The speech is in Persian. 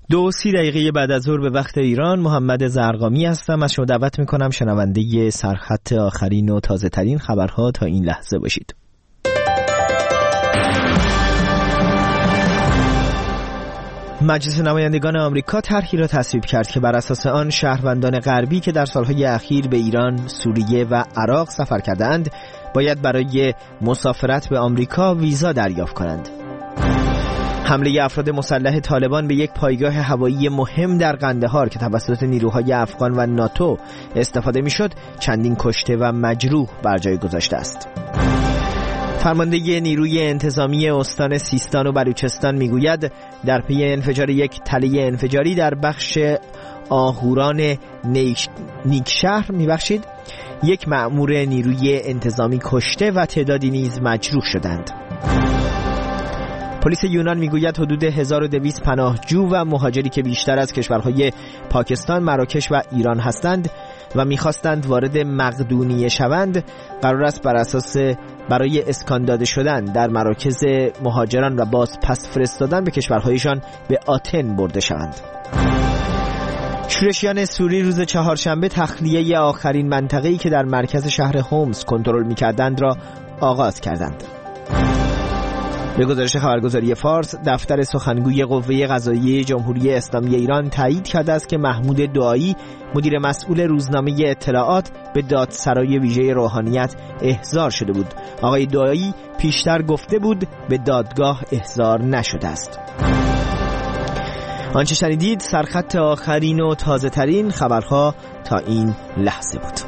2:30 بعد از ظهر به وقت ایران، محمد زرقامی هستم. از شما دعوت میکنم شنونده سرخط آخرین و تازه ترین خبرها تا این لحظه باشید. مجلس نمایندگان آمریکا طرحی را تصویب کرد که بر اساس آن شهروندان غربی که در سالهای اخیر به ایران، سوریه و عراق سفر کردند باید برای مسافرت به آمریکا ویزا دریافت کنند. حمله افراد مسلح طالبان به یک پایگاه هوایی مهم در قندهار که توسط نیروهای افغان و ناتو استفاده می‌شد، چندین کشته و مجروح بر جای گذاشته است. فرمانده نیروی انتظامی استان سیستان و بلوچستان میگوید در پی انفجار یک تله انفجاری در بخش آهوران نیکشهر یک مأمور نیروی انتظامی کشته و تعدادی نیز مجروح شدند. پلیس یونان میگوید حدود 1200 پناهجو و مهاجری که بیشتر از کشورهای پاکستان، مراکش و ایران هستند و میخواستند وارد مقدونیه شوند، قرار است بر اساس برای اسکان داده شدن در مراکز مهاجران و باز پس فرستادن به کشورهایشان به آتن برده شوند. شورشیان سوری روز چهارشنبه تخلیه آخرین منطقه‌ای که در مرکز شهر هومس کنترل می‌کردند را آغاز کردند. به گزارش خبرگزاری فارس، دفتر سخنگوی قوه قضاییه جمهوری اسلامی ایران تایید کرده است که محمود دعایی، مدیر مسئول روزنامه اطلاعات، به دادسرای ویژه روحانیت احضار شده بود. آقای دعایی پیشتر گفته بود به دادگاه احضار نشده است. آنچه شنیدید سرخط آخرین و تازه ترین خبرها تا این لحظه بود.